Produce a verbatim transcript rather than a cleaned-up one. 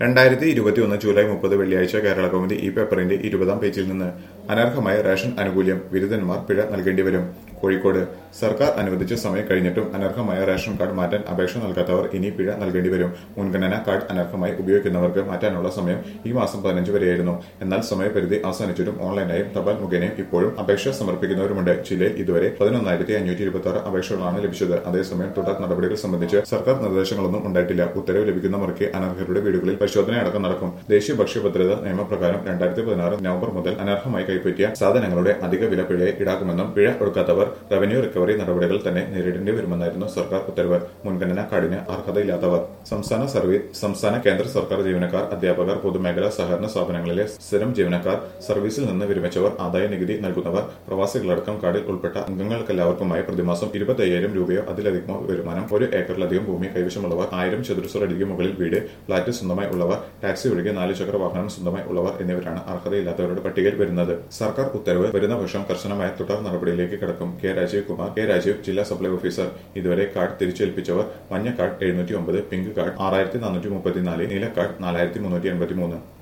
രണ്ടായിരത്തി ഇരുപത്തിയൊന്ന് ജൂലൈ മുപ്പത് വെള്ളിയാഴ്ച കേരള കൗമുദി ഈ പേപ്പറിന്റെ ഇരുപതാം പേജിൽ നിന്ന് അനർഹമായ റേഷൻ ആനുകൂല്യം ബിരുദന്മാർ പിഴ നൽകേണ്ടി വരും. കോഴിക്കോട് സർക്കാർ അനുവദിച്ച സമയം കഴിഞ്ഞിട്ടും അനർഹമായ റേഷൻ കാർഡ് മാറ്റാൻ അപേക്ഷ നൽകാത്തവർ ഇനി പിഴ നൽകേണ്ടി വരും. മുൻഗണനാ കാർഡ് അനർഹമായി ഉപയോഗിക്കുന്നവർക്ക് മാറ്റാനുള്ള സമയം ഈ മാസം പതിനഞ്ച് വരെയായിരുന്നു. എന്നാൽ സമയപരിധി അവസാനിച്ചിട്ടും ഓൺലൈനായും തപാൽ മുഖേനയും ഇപ്പോഴും അപേക്ഷ സമർപ്പിക്കുന്നവരുമുണ്ട്. ജില്ലയിൽ ഇതുവരെ പതിനൊന്നായിരത്തി അഞ്ഞൂറ്റി ഇരുപത്തി ആറ് അപേക്ഷകളാണ് ലഭിച്ചത്. അതേസമയം തുടർ നടപടികൾ സംബന്ധിച്ച് സർക്കാർ നിർദ്ദേശങ്ങളൊന്നും ഉണ്ടായിട്ടില്ല. ഉത്തരവ് ലഭിക്കുന്ന മുറയ്ക്ക് അനർഹരുടെ വീടുകളിൽ പരിശോധനയടക്കം നടക്കും. ദേശീയ ഭക്ഷ്യഭദ്രതാ നിയമപ്രകാരം രണ്ടായിരത്തി പതിനാറ് നവംബർ മുതൽ അനർഹമായി കൈപ്പറ്റിയ സാധനങ്ങളുടെ അധിക വില പിഴയെ ഈടാക്കുമെന്നും പിഴ ഒടുക്കാത്തവർ റവന്യൂ റിക്കവറി നടപടികൾ തന്നെ നേരിടേണ്ടി വരുമെന്നായിരുന്നു സർക്കാർ ഉത്തരവ്. മുൻഗണനാ കാർഡിന് അർഹതയില്ലാത്തവർ സംസ്ഥാന സർവീസ്, സംസ്ഥാന കേന്ദ്ര സർക്കാർ ജീവനക്കാർ, അധ്യാപകർ, പൊതുമേഖലാ സഹകരണ സ്ഥാപനങ്ങളിലെ സ്ഥിരം ജീവനക്കാർ, സർവീസിൽ നിന്ന് വിരമിച്ചവർ, ആദായ നികുതി നൽകുന്നവർ, പ്രവാസികളടക്കം കാർഡിൽ ഉൾപ്പെട്ട അംഗങ്ങൾക്കെല്ലാവർക്കുമായി പ്രതിമാസം ഇരുപത്തി അയ്യായിരം രൂപയോ അതിലധികമോ വരുമാനം, ഒരു ഏക്കറിലധികം ഭൂമി കൈവശമുള്ളവർ, ആയിരം ചതുരശ്ര അടിക്ക് മുകളിൽ വീട്, ഫ്ളാറ്റ് സ്വന്തമായി ഉള്ളവർ, ടാക്സി ഒഴികെ നാല് ചക്ര വാഹനം സ്വന്തമായി ഉള്ളവർ എന്നിവരാണ് അർഹതയില്ലാത്തവരുടെ പട്ടികയിൽ വരുന്നത്. സർക്കാർ ഉത്തരവ് വരുന്ന വർഷം കർശനമായ തുടർ നടപടിയിലേക്ക് കടക്കും. കെ രാജീവ് കുമാർ, കെ രാജീവ്, ജില്ലാ സപ്ലൈ ഓഫീസർ. ഇതുവരെ കാർഡ് തിരിച്ചേൽപ്പിച്ചവർ: മഞ്ഞ കാർഡ് എഴുന്നൂറ്റി ഒമ്പത്, പിങ്ക് കാർഡ് ആറായിരത്തി നാനൂറ്റി മുപ്പത്തിനാല്, നീല കാർഡ് നാലായിരത്തി മുന്നൂറ്റി എൺപത്തി മൂന്ന്.